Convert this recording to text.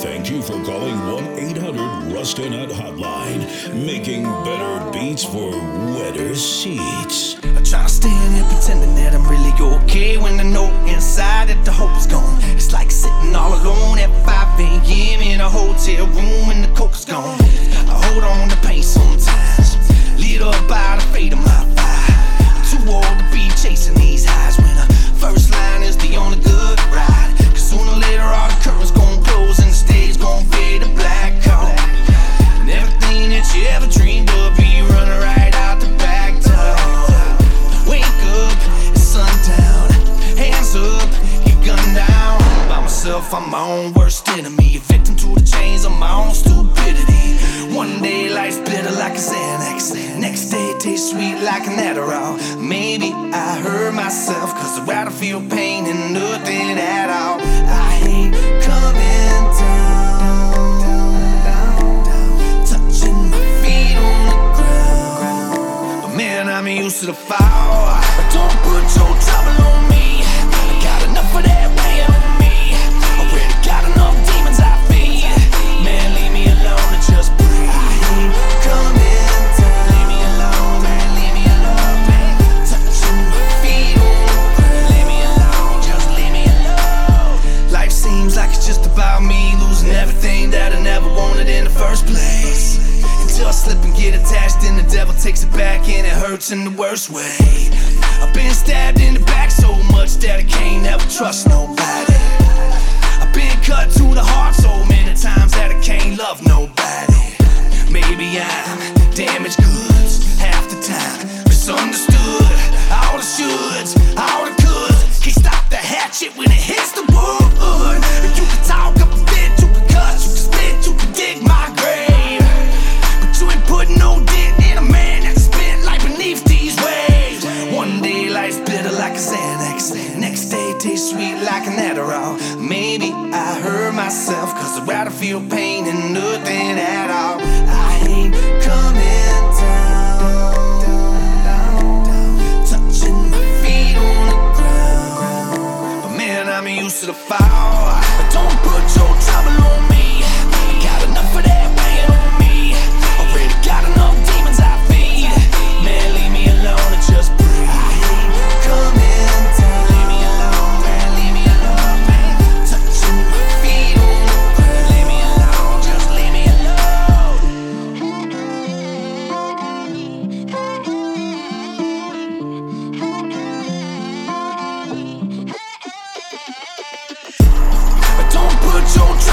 Thank you for calling 1-800-RUSTINUT Hotline, making better beats for wetter seats. I try to stand here pretending that I'm really okay when I know inside that the hope is gone. It's like sitting all alone at 5 a.m. in a hotel room and the coke is gone. I hold on to pain sometimes, lit up by the fate of my fire. I'm too old to be chasing these highs when the first line is the only good ride. Cause sooner or later all the curtains gon' close and the stage gon' fade to black out. And everything that you ever dreamed of be running right out the back door. Wake up, it's sundown, hands up, get gunned down. By myself, I'm my own worst enemy, a victim to the chains of my own stupidity. One day life's bitter like a Xanax, next day it tastes sweet like an Adderall. Maybe I hurt myself cause I'd rather feel pain than nothing at all. I ain't coming down, touching my feet on the ground. But man, I'm used to the fall. But don't put your trouble on me, I got enough of that weighing on me. Already got enough demons I feed. Man, leave me alone and just breathe. I ain't coming down. Leave me alone, man, leave me alone, man. Touching my feet on the ground. Leave me alone, just leave me alone. Life seems like it's just about me losing everything that I never wanted in the first place. Until I slip and get attached and the devil takes it back and it hurts in the worst way. I've been stabbed in the back so much that I can't ever trust nobody. I've been cut to the heart so many times that I can't love nobody. Maybe I'm damaged goods half the time, misunderstood. All the shoulds, all the coulds, can't stop the hatchet when it hits the wood. You can talk up a bit, you can cuss, you can spit, you can dig my grave, but you ain't putting no dent in a man that's spent like beneath these waves. One day life's bitter like a Xanax, next day it tastes sweet like an Adderall. Maybe I hurt myself cause I'd rather feel pain than nothing at all. I ain't coming down, touching my feet on the ground. But man, I'm used to the fall. But don't put your trouble on me, I got enough of that weighing on me. Already got enough demons I feed. Man, leave me alone and just breathe. I ain't coming down. Leave me alone, man, leave me alone, man. Touching my feet on the ground. Leave me alone, just leave me alone. But don't put your